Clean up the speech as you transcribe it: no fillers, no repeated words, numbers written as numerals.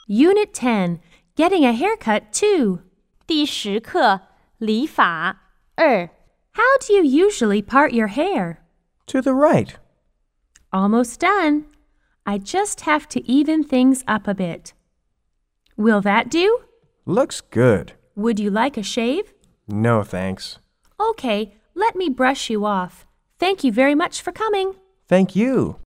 Unit 10, Getting a Haircut 2. 第10课理发2 How do you usually part your hair? To the right. Almost done. I just have to even things up a bit. Will that do? Looks good. Would you like a shave? No, thanks. Okay, let me brush you off. Thank you very much for coming. Thank you.